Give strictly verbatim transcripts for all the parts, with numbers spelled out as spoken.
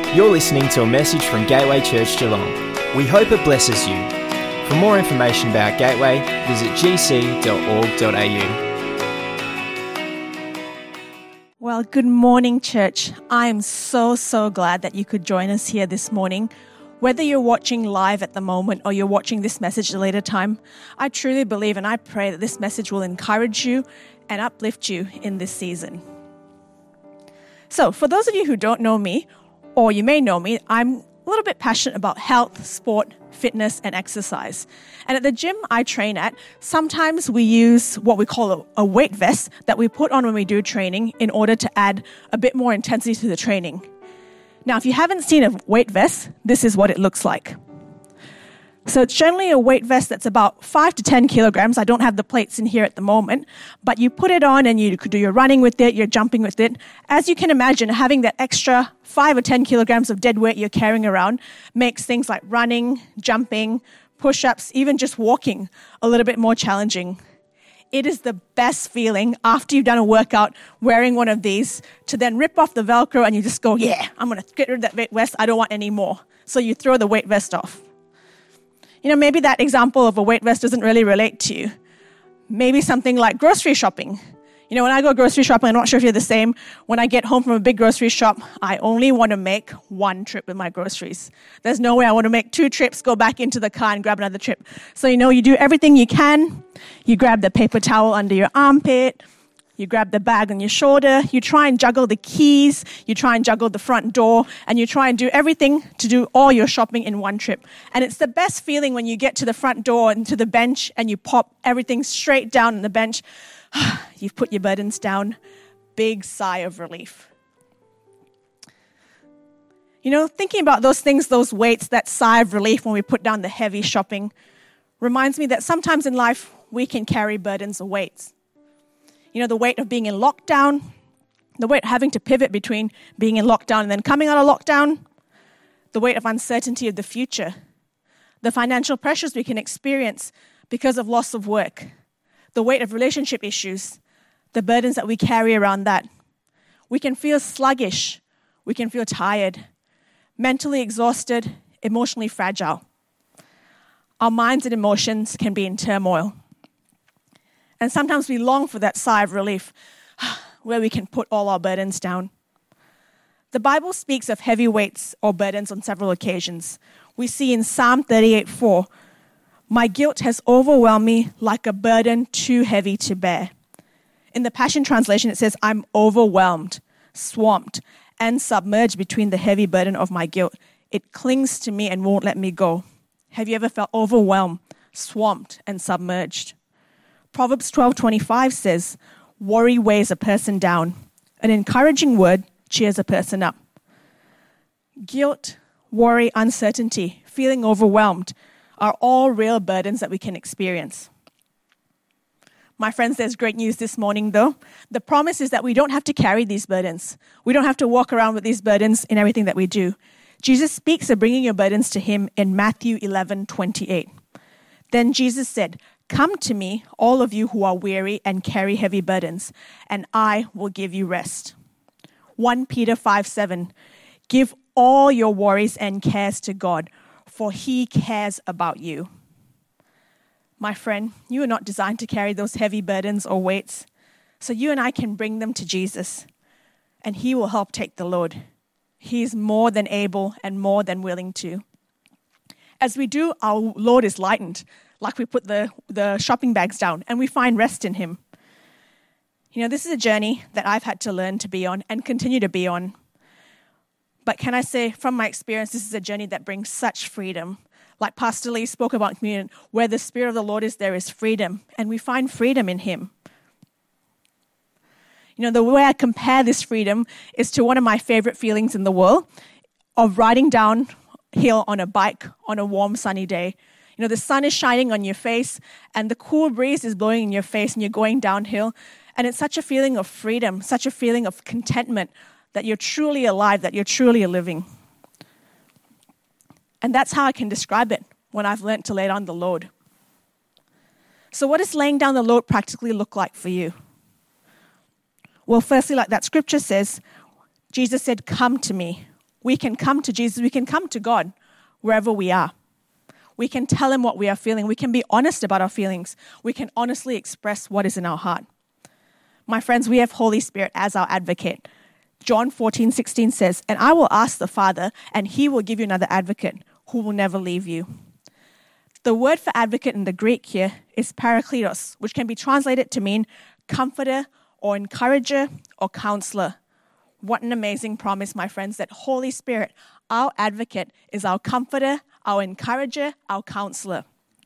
You're listening to a message from Gateway Church Geelong. We hope it blesses you. For more information about Gateway, visit g c dot org dot a u. Well, good morning, church. I am so, so glad that you could join us here this morning. Whether you're watching live at the moment or you're watching this message at a later time, I truly believe and I pray that this message will encourage you and uplift you in this season. So, for those of you who don't know me, or you may know me, I'm a little bit passionate about health, sport, fitness, and exercise. And at the gym I train at, sometimes we use what we call a, a weight vest that we put on when we do training in order to add a bit more intensity to the training. Now, if you haven't seen a weight vest, this is what it looks like. So it's generally a weight vest that's about five to ten kilograms. I don't have the plates in here at the moment, but you put it on and you could do your running with it, you're jumping with it. As you can imagine, having that extra five or ten kilograms of dead weight you're carrying around makes things like running, jumping, push-ups, even just walking a little bit more challenging. It is the best feeling after you've done a workout wearing one of these to then rip off the Velcro and you just go, yeah, I'm going to get rid of that weight vest. I don't want any more. So you throw the weight vest off. You know, maybe that example of a weight vest doesn't really relate to you. Maybe something like grocery shopping. You know, when I go grocery shopping, I'm not sure if you're the same. When I get home from a big grocery shop, I only want to make one trip with my groceries. There's no way I want to make two trips, go back into the car and grab another trip. So, you know, you do everything you can. You grab the paper towel under your armpit. You grab the bag on your shoulder. You try and juggle the keys. You try and juggle the front door. And you try and do everything to do all your shopping in one trip. And it's the best feeling when you get to the front door and to the bench and you pop everything straight down on the bench. You've put your burdens down. Big sigh of relief. You know, thinking about those things, those weights, that sigh of relief when we put down the heavy shopping reminds me that sometimes in life we can carry burdens of weights. You know, the weight of being in lockdown, the weight of having to pivot between being in lockdown and then coming out of lockdown, the weight of uncertainty of the future, the financial pressures we can experience because of loss of work, the weight of relationship issues, the burdens that we carry around that. We can feel sluggish. We can feel tired, mentally exhausted, emotionally fragile. Our minds and emotions can be in turmoil. And sometimes we long for that sigh of relief where we can put all our burdens down. The Bible speaks of heavy weights or burdens on several occasions. We see in Psalm thirty-eight four, "My guilt has overwhelmed me like a burden too heavy to bear." In the Passion Translation, it says, "I'm overwhelmed, swamped, and submerged between the heavy burden of my guilt. It clings to me and won't let me go." Have you ever felt overwhelmed, swamped, and submerged? Proverbs twelve twenty-five says, "Worry weighs a person down. An encouraging word cheers a person up." Guilt, worry, uncertainty, feeling overwhelmed are all real burdens that we can experience. My friends, there's great news this morning, though. The promise is that we don't have to carry these burdens. We don't have to walk around with these burdens in everything that we do. Jesus speaks of bringing your burdens to him in Matthew eleven twenty-eight. Then Jesus said, "Come to me, all of you who are weary and carry heavy burdens, and I will give you rest." First Peter five seven, "Give all your worries and cares to God, for he cares about you." My friend, you are not designed to carry those heavy burdens or weights, so you and I can bring them to Jesus, and he will help take the load. He is more than able and more than willing to. As we do, our load is lightened, like we put the, the shopping bags down, and we find rest in him. You know, this is a journey that I've had to learn to be on and continue to be on. But can I say, from my experience, this is a journey that brings such freedom. Like Pastor Lee spoke about communion, where the Spirit of the Lord is, there is freedom, and we find freedom in him. You know, the way I compare this freedom is to one of my favorite feelings in the world of riding downhill on a bike on a warm, sunny day. You know, the sun is shining on your face and the cool breeze is blowing in your face and you're going downhill. And it's such a feeling of freedom, such a feeling of contentment that you're truly alive, that you're truly living. And that's how I can describe it when I've learned to lay down the load. So what does laying down the load practically look like for you? Well, firstly, like that scripture says, Jesus said, "Come to me." We can come to Jesus. We can come to God wherever we are. We can tell him what we are feeling. We can be honest about our feelings. We can honestly express what is in our heart. My friends, we have Holy Spirit as our advocate. John fourteen sixteen says, "And I will ask the Father, and he will give you another advocate who will never leave you." The word for advocate in the Greek here is parakletos, which can be translated to mean comforter or encourager or counselor. What an amazing promise, my friends, that Holy Spirit, our advocate, is our comforter, our encourager, our counselor.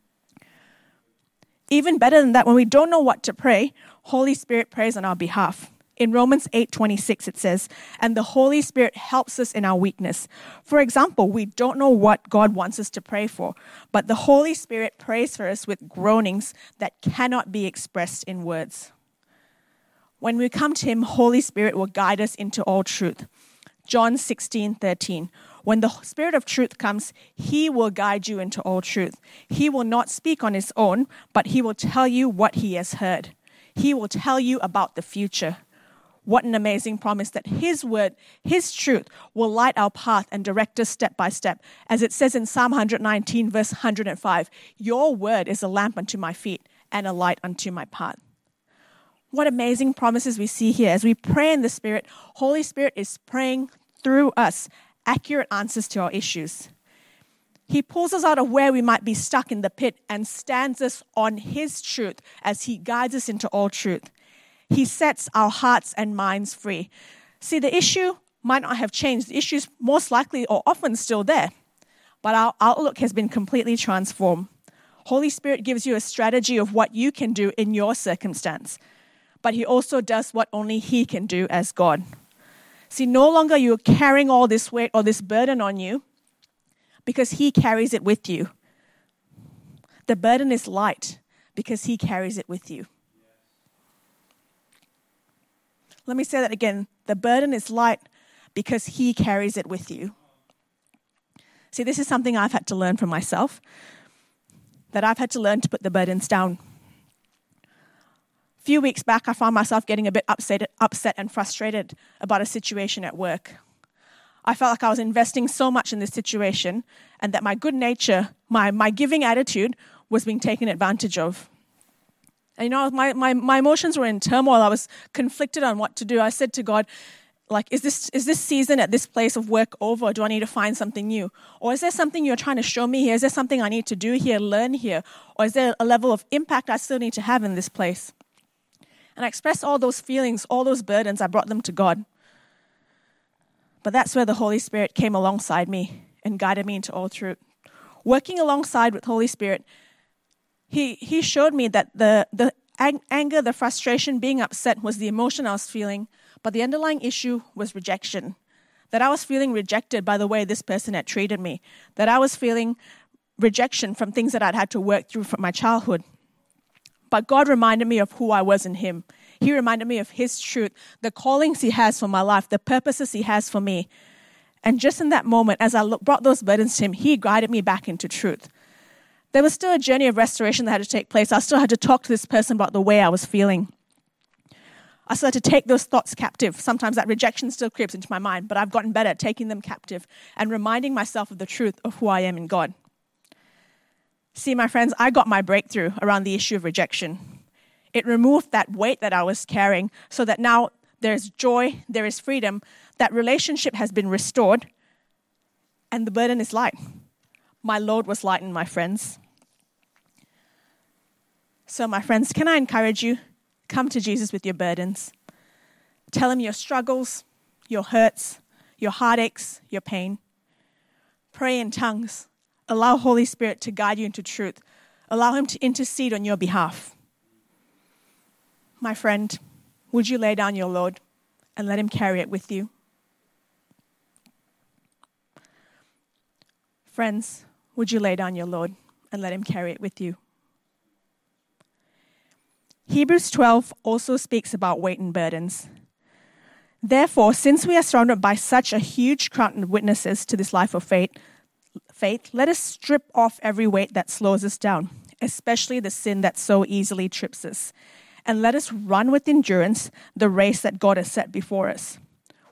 Even better than that, when we don't know what to pray, Holy Spirit prays on our behalf. In Romans eight twenty-six, it says, "And the Holy Spirit helps us in our weakness." For example, we don't know what God wants us to pray for, but the Holy Spirit prays for us with groanings that cannot be expressed in words. When we come to him, Holy Spirit will guide us into all truth. John sixteen thirteen. When the Spirit of truth comes, he will guide you into all truth. He will not speak on his own, but he will tell you what he has heard. He will tell you about the future. What an amazing promise that his word, his truth, will light our path and direct us step by step. As it says in Psalm one nineteen, verse one hundred five, "Your word is a lamp unto my feet and a light unto my path." What amazing promises we see here. As we pray in the Spirit, Holy Spirit is praying through us accurate answers to our issues. He pulls us out of where we might be stuck in the pit and stands us on his truth as he guides us into all truth. He sets our hearts and minds free. See, the issue might not have changed. The issue is most likely or often still there, but our outlook has been completely transformed. Holy Spirit gives you a strategy of what you can do in your circumstance, but he also does what only he can do as God. See, no longer you're carrying all this weight or this burden on you because he carries it with you. The burden is light because he carries it with you. Let me say that again. The burden is light because he carries it with you. See, this is something I've had to learn for myself, that I've had to learn to put the burdens down. A few weeks back, I found myself getting a bit upset, upset and frustrated about a situation at work. I felt like I was investing so much in this situation and that my good nature, my, my giving attitude was being taken advantage of. And you know, my, my, my emotions were in turmoil. I was conflicted on what to do. I said to God, like, is this is this season at this place of work over, or do I need to find something new? Or is there something you're trying to show me here? Is there something I need to do here, learn here? Or is there a level of impact I still need to have in this place? And I expressed all those feelings, all those burdens. I brought them to God. But that's where the Holy Spirit came alongside me and guided me into all truth. Working alongside with Holy Spirit, He he showed me that the, the ang- anger, the frustration, being upset was the emotion I was feeling, but the underlying issue was rejection. That I was feeling rejected by the way this person had treated me. That I was feeling rejection from things that I'd had to work through from my childhood. But God reminded me of who I was in him. He reminded me of his truth, the callings he has for my life, the purposes he has for me. And just in that moment, as I look, brought those burdens to him, he guided me back into truth. There was still a journey of restoration that had to take place. I still had to talk to this person about the way I was feeling. I still had to take those thoughts captive. Sometimes that rejection still creeps into my mind, but I've gotten better at taking them captive and reminding myself of the truth of who I am in God. See, my friends, I got my breakthrough around the issue of rejection. It removed that weight that I was carrying so that now there's joy, there is freedom, that relationship has been restored, and the burden is light. My load was lightened, my friends. So, my friends, can I encourage you? Come to Jesus with your burdens. Tell him your struggles, your hurts, your heartaches, your pain. Pray in tongues. Allow Holy Spirit to guide you into truth. Allow him to intercede on your behalf. My friend, would you lay down your load and let him carry it with you? Friends, would you lay down your load and let him carry it with you? Hebrews twelve also speaks about weight and burdens. Therefore, since we are surrounded by such a huge crowd of witnesses to this life of faith, faith, let us strip off every weight that slows us down, especially the sin that so easily trips us, and let us run with endurance the race that God has set before us.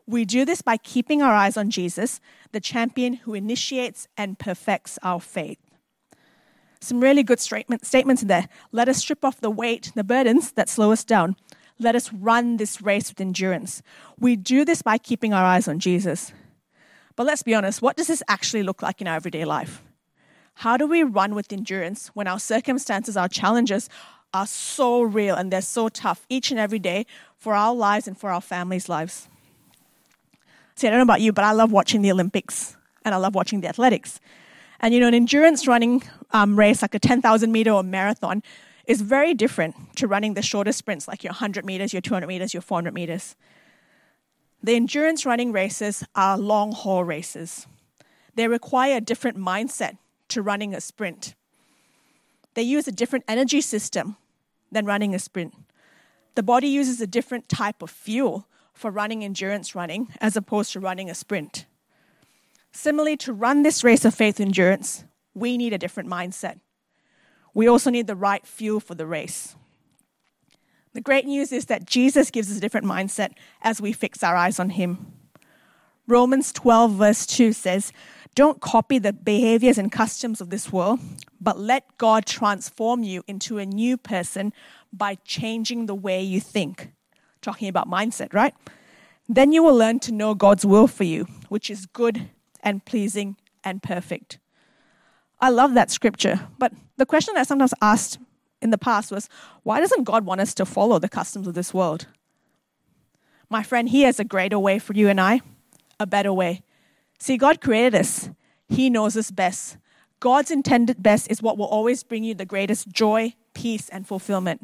We do this by keeping our eyes on Jesus, the champion who initiates and perfects our faith. Some really good statements in there. Let us strip off the weight, the burdens that slow us down. Let us run this race with endurance. We do this by keeping our eyes on Jesus. But let's be honest, what does this actually look like in our everyday life? How do we run with endurance when our circumstances, our challenges are so real and they're so tough each and every day for our lives and for our families' lives? See, I don't know about you, but I love watching the Olympics and I love watching the athletics. And, you know, an endurance running um, race, like a ten thousand meter or marathon, is very different to running the shorter sprints, like your one hundred meters, your two hundred meters, your four hundred meters. The endurance running races are long-haul races. They require a different mindset to running a sprint. They use a different energy system than running a sprint. The body uses a different type of fuel for running endurance running as opposed to running a sprint. Similarly, to run this race of faith endurance, we need a different mindset. We also need the right fuel for the race. The great news is that Jesus gives us a different mindset as we fix our eyes on him. Romans twelve verse two says, "Don't copy the behaviors and customs of this world, but let God transform you into a new person by changing the way you think." Talking about mindset, right? "Then you will learn to know God's will for you, which is good and pleasing and perfect." I love that scripture, but the question I sometimes asked in the past was, why doesn't God want us to follow the customs of this world? My friend, he has a greater way for you and I, a better way. See, God created us. He knows us best. God's intended best is what will always bring you the greatest joy, peace, and fulfillment.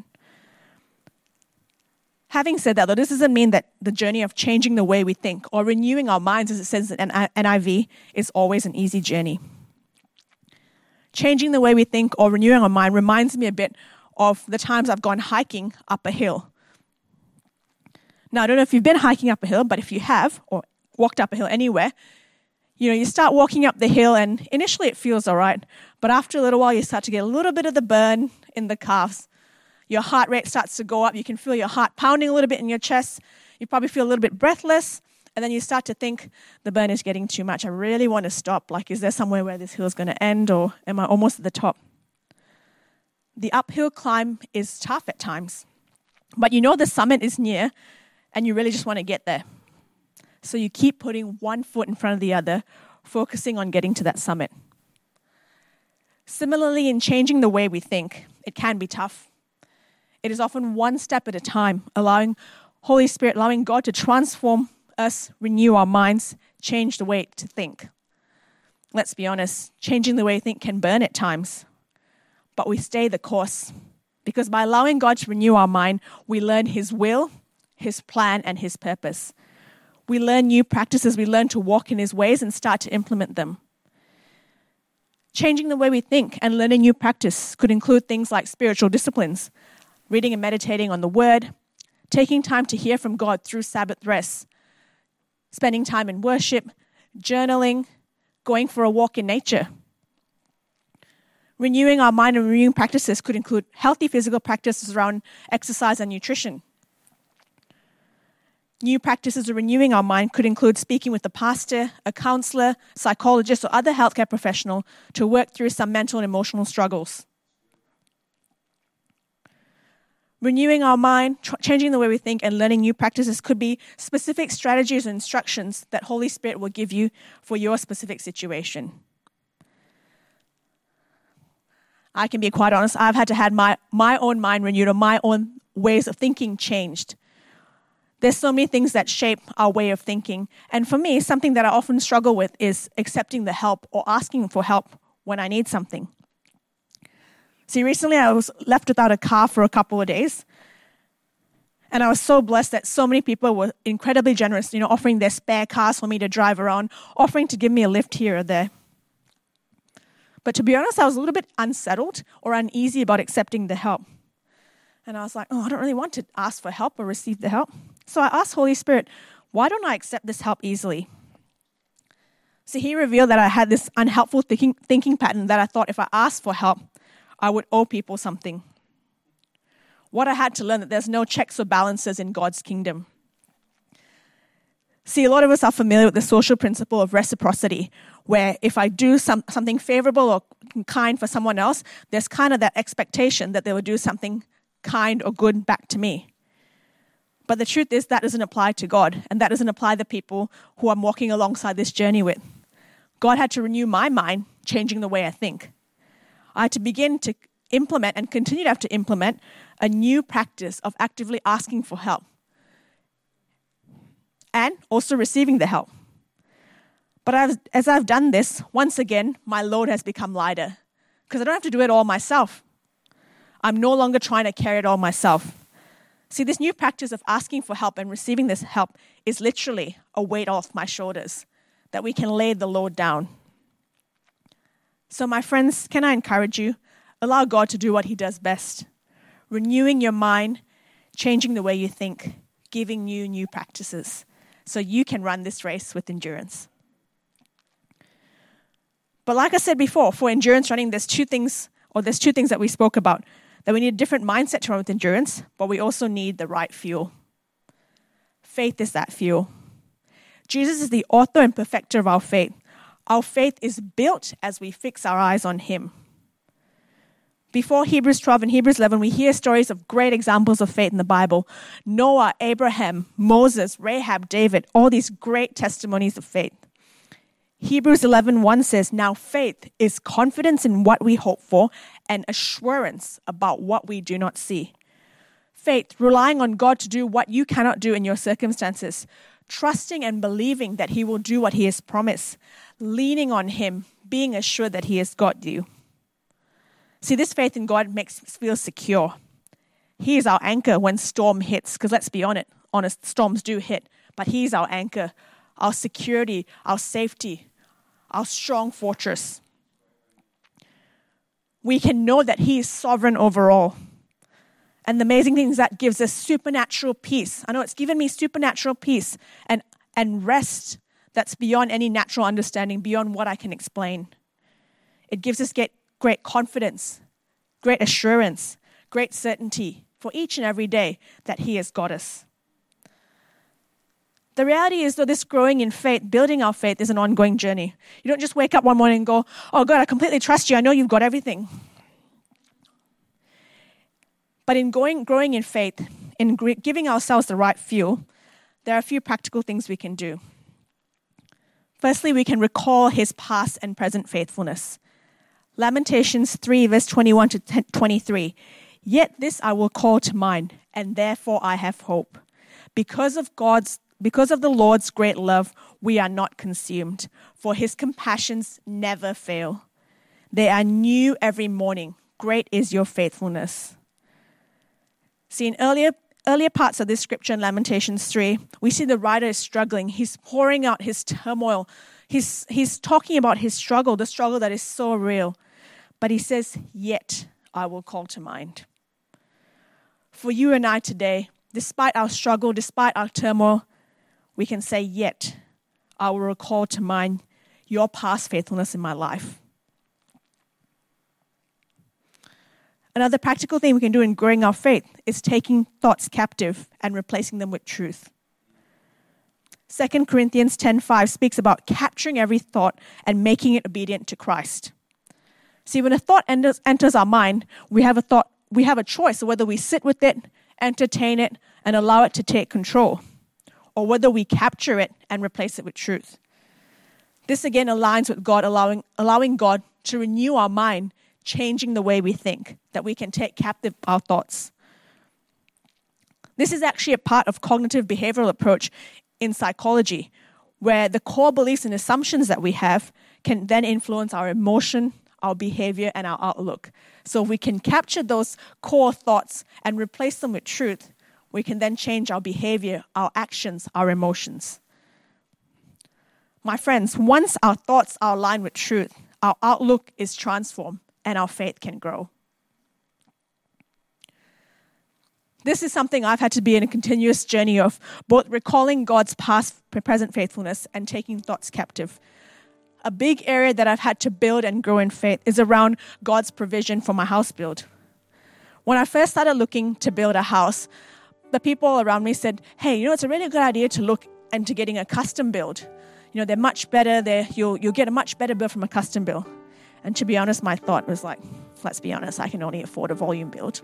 Having said that, though, this doesn't mean that the journey of changing the way we think or renewing our minds, as it says in N I V, is always an easy journey. Changing the way we think or renewing our mind reminds me a bit of the times I've gone hiking up a hill. Now, I don't know if you've been hiking up a hill, but if you have, or walked up a hill anywhere, you know, you start walking up the hill and initially it feels all right, but after a little while you start to get a little bit of the burn in the calves. Your heart rate starts to go up. You can feel your heart pounding a little bit in your chest. You probably feel a little bit breathless. And then you start to think, the burn is getting too much. I really want to stop. Like, is there somewhere where this hill is going to end, or am I almost at the top? The uphill climb is tough at times. But you know the summit is near, and you really just want to get there. So you keep putting one foot in front of the other, focusing on getting to that summit. Similarly, in changing the way we think, it can be tough. It is often one step at a time, allowing Holy Spirit, allowing God to transform us, renew our minds, change the way to think. Let's be honest, changing the way we think can burn at times, but we stay the course, because by allowing God to renew our mind, we learn his will, his plan, and his purpose. We learn new practices, we learn to walk in his ways and start to implement them. Changing the way we think and learning new practice could include things like spiritual disciplines, reading and meditating on the word, taking time to hear from God through Sabbath rest, spending time in worship, journaling, going for a walk in nature. Renewing our mind and renewing practices could include healthy physical practices around exercise and nutrition. New practices of renewing our mind could include speaking with a pastor, a counselor, psychologist, or other healthcare professional to work through some mental and emotional struggles. Renewing our mind, tr- changing the way we think, and learning new practices could be specific strategies and instructions that Holy Spirit will give you for your specific situation. I can be quite honest, I've had to have my, my own mind renewed or my own ways of thinking changed. There's so many things that shape our way of thinking. And for me, something that I often struggle with is accepting the help or asking for help when I need something. See, recently I was left without a car for a couple of days. And I was so blessed that so many people were incredibly generous, you know, offering their spare cars for me to drive around, offering to give me a lift here or there. But to be honest, I was a little bit unsettled or uneasy about accepting the help. And I was like, oh, I don't really want to ask for help or receive the help. So I asked Holy Spirit, why don't I accept this help easily? So he revealed that I had this unhelpful thinking, thinking pattern that I thought if I asked for help, I would owe people something. What I had to learn that there's no checks or balances in God's kingdom. See, a lot of us are familiar with the social principle of reciprocity, where if I do some, something favorable or kind for someone else, there's kind of that expectation that they will do something kind or good back to me. But the truth is that doesn't apply to God, and that doesn't apply to the people who I'm walking alongside this journey with. God had to renew my mind, changing the way I think. I had to begin to implement and continue to have to implement a new practice of actively asking for help and also receiving the help. But I've, as I've done this, once again, my load has become lighter because I don't have to do it all myself. I'm no longer trying to carry it all myself. See, this new practice of asking for help and receiving this help is literally a weight off my shoulders, that we can lay the load down. So my friends, can I encourage you? Allow God to do what he does best. Renewing your mind, changing the way you think, giving you new practices so you can run this race with endurance. But like I said before, for endurance running, there's two things, or there's two things that we spoke about, that we need a different mindset to run with endurance, but we also need the right fuel. Faith is that fuel. Jesus is the author and perfecter of our faith. Our faith is built as we fix our eyes on him. Before Hebrews twelve and Hebrews eleven, we hear stories of great examples of faith in the Bible. Noah, Abraham, Moses, Rahab, David, all these great testimonies of faith. Hebrews eleven one says, now faith is confidence in what we hope for and assurance about what we do not see. Faith, relying on God to do what you cannot do in your circumstances, trusting and believing that he will do what he has promised, leaning on him, being assured that he has got you. See, this faith in God makes us feel secure. He is our anchor when storm hits, because let's be honest, honest, storms do hit, but he's our anchor, our security, our safety, our strong fortress. We can know that he is sovereign over all. And the amazing thing is that gives us supernatural peace. I know it's given me supernatural peace and, and rest that's beyond any natural understanding, beyond what I can explain. It gives us get great confidence, great assurance, great certainty for each and every day that he has got us. The reality is, though, this growing in faith, building our faith is an ongoing journey. You don't just wake up one morning and go, oh, God, I completely trust you. I know you've got everything. But in going, growing in faith, in giving ourselves the right fuel, there are a few practical things we can do. Firstly, we can recall his past and present faithfulness. Lamentations three, verse twenty-one to twenty-three. Yet this I will call to mind, and therefore I have hope. Because of God's, because of the Lord's great love, we are not consumed, for his compassions never fail. They are new every morning. Great is your faithfulness. See, in earlier earlier parts of this scripture in Lamentations three, we see the writer is struggling. He's pouring out his turmoil. He's, he's talking about his struggle, the struggle that is so real. But he says, yet I will call to mind. For you and I today, despite our struggle, despite our turmoil, we can say, yet I will recall to mind your past faithfulness in my life. Another practical thing we can do in growing our faith is taking thoughts captive and replacing them with truth. Second Corinthians ten five speaks about capturing every thought and making it obedient to Christ. See, when a thought enters, enters our mind, we have a thought, we have a choice of whether we sit with it, entertain it, and allow it to take control, or whether we capture it and replace it with truth. This again aligns with God, allowing, allowing God to renew our mind, changing the way we think, that we can take captive our thoughts. This is actually a part of cognitive behavioral approach in psychology, where the core beliefs and assumptions that we have can then influence our emotion, our behavior, and our outlook. So if we can capture those core thoughts and replace them with truth, we can then change our behavior, our actions, our emotions. My friends, once our thoughts are aligned with truth, our outlook is transformed and our faith can grow. This is something I've had to be in a continuous journey of, both recalling God's past, present faithfulness and taking thoughts captive. A big area that I've had to build and grow in faith is around God's provision for my house build. When I first started looking to build a house, the people around me said, hey, you know, it's a really good idea to look and to getting a custom build. You know, they're much better. They're, you'll, you'll get a much better build from a custom build. And to be honest, my thought was like, let's be honest, I can only afford a volume build.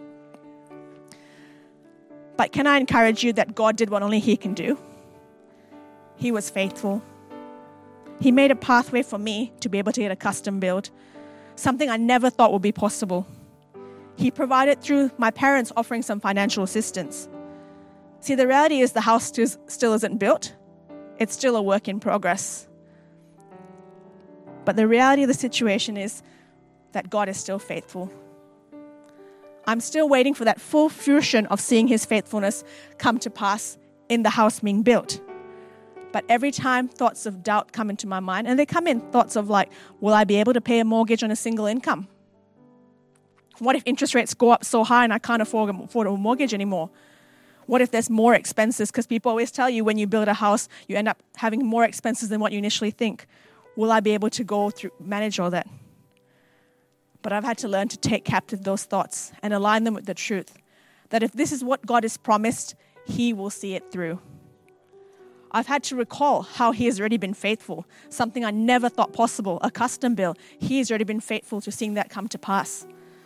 But can I encourage you that God did what only He can do? He was faithful. He made a pathway for me to be able to get a custom build, something I never thought would be possible. He provided through my parents offering some financial assistance. See, the reality is the house still, still isn't built. It's still a work in progress. But the reality of the situation is that God is still faithful. I'm still waiting for that full fruition of seeing His faithfulness come to pass in the house being built. But every time thoughts of doubt come into my mind, and they come in thoughts of like, will I be able to pay a mortgage on a single income? What if interest rates go up so high and I can't afford, afford a mortgage anymore? What if there's more expenses? Because people always tell you when you build a house, you end up having more expenses than what you initially think. Will I be able to go through, manage all that? But I've had to learn to take captive those thoughts and align them with the truth. That if this is what God has promised, He will see it through. I've had to recall how He has already been faithful. Something I never thought possible, a custom bill. He has already been faithful to seeing that come to pass.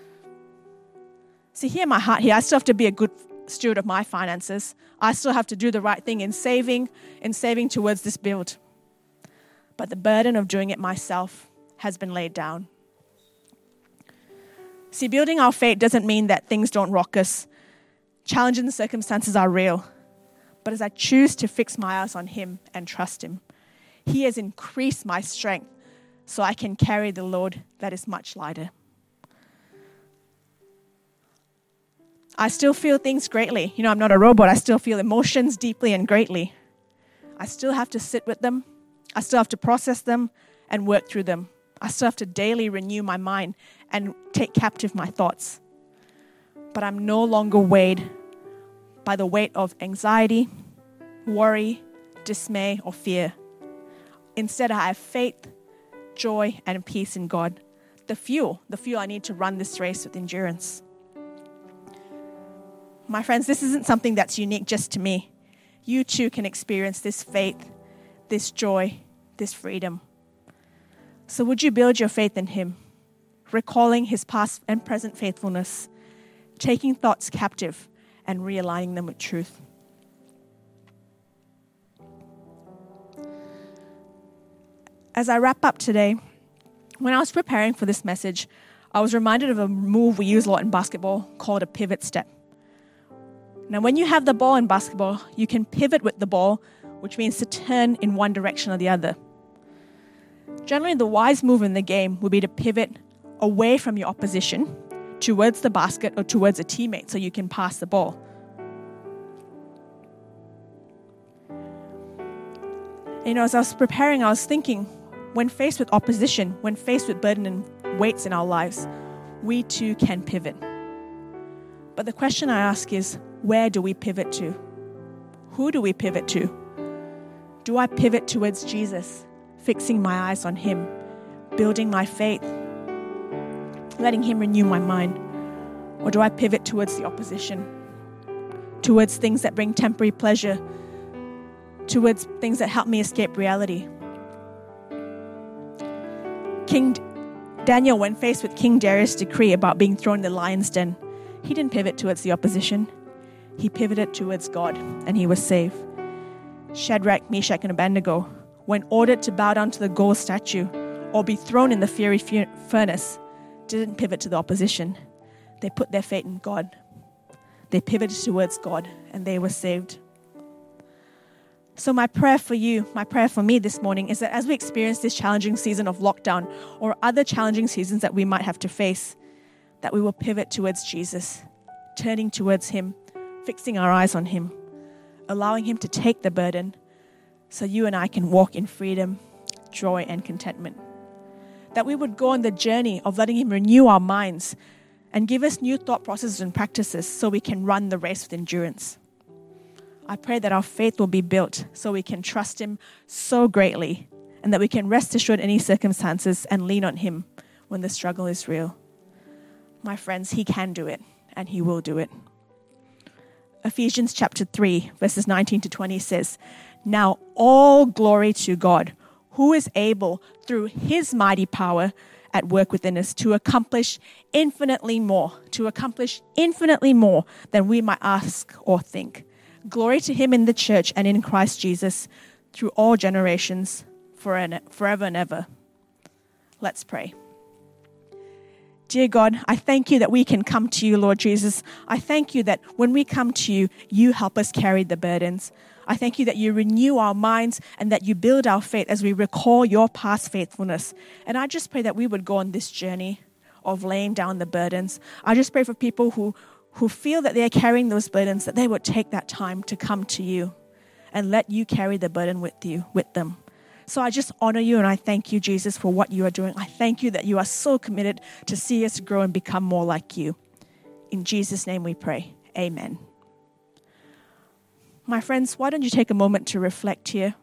See, hear my heart here. I still have to be a good steward of my finances. I still have to do the right thing in saving, in saving towards this build. But the burden of doing it myself has been laid down. See, building our faith doesn't mean that things don't rock us. Challenging circumstances are real. But as I choose to fix my eyes on Him and trust Him, He has increased my strength so I can carry the load that is much lighter. I still feel things greatly. You know, I'm not a robot. I still feel emotions deeply and greatly. I still have to sit with them. I still have to process them and work through them. I still have to daily renew my mind and take captive my thoughts. But I'm no longer weighed by the weight of anxiety, worry, dismay, or fear. Instead, I have faith, joy, and peace in God. The fuel, the fuel I need to run this race with endurance. My friends, this isn't something that's unique just to me. You too can experience this faith, this joy, this freedom. So would you build your faith in Him, recalling His past and present faithfulness, taking thoughts captive and realigning them with truth? As I wrap up today, when I was preparing for this message, I was reminded of a move we use a lot in basketball called a pivot step. Now, when you have the ball in basketball, you can pivot with the ball, which means to turn in one direction or the other. Generally, the wise move in the game would be to pivot away from your opposition towards the basket or towards a teammate so you can pass the ball. You know, as I was preparing, I was thinking, when faced with opposition, when faced with burden and weights in our lives, we too can pivot. But the question I ask is, where do we pivot to? Who do we pivot to? Do I pivot towards Jesus, fixing my eyes on Him, building my faith, letting Him renew my mind? Or do I pivot towards the opposition, towards things that bring temporary pleasure, towards things that help me escape reality? King Daniel, when faced with King Darius' decree about being thrown in the lion's den, he didn't pivot towards the opposition. He pivoted towards God, and he was saved. Shadrach, Meshach, and Abednego, when ordered to bow down to the gold statue or be thrown in the fiery furnace, didn't pivot to the opposition. They put their faith in God. They pivoted towards God, and they were saved. So my prayer for you, my prayer for me this morning is that as we experience this challenging season of lockdown or other challenging seasons that we might have to face, that we will pivot towards Jesus, turning towards Him, fixing our eyes on Him, allowing Him to take the burden so you and I can walk in freedom, joy, and contentment. That we would go on the journey of letting Him renew our minds and give us new thought processes and practices so we can run the race with endurance. I pray that our faith will be built so we can trust Him so greatly and that we can rest assured in any circumstances and lean on Him when the struggle is real. My friends, He can do it and He will do it. Ephesians chapter three, verses nineteen to twenty says, Now all glory to God, who is able, through his mighty power at work within us, to accomplish infinitely more, to accomplish infinitely more than we might ask or think. Glory to him in the church and in Christ Jesus through all generations, forever and ever. Let's pray. Dear God, I thank you that we can come to you, Lord Jesus. I thank you that when we come to you, you help us carry the burdens. I thank you that you renew our minds and that you build our faith as we recall your past faithfulness. And I just pray that we would go on this journey of laying down the burdens. I just pray for people who, who feel that they're carrying those burdens, that they would take that time to come to you and let you carry the burden with you, with them. So I just honor you and I thank you, Jesus, for what you are doing. I thank you that you are so committed to see us grow and become more like you. In Jesus' name we pray. Amen. My friends, why don't you take a moment to reflect here?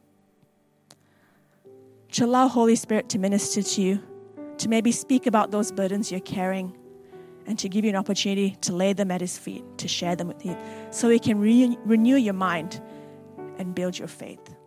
To allow Holy Spirit to minister to you, to maybe speak about those burdens you're carrying, and to give you an opportunity to lay them at his feet, to share them with you, so he can re- renew your mind and build your faith.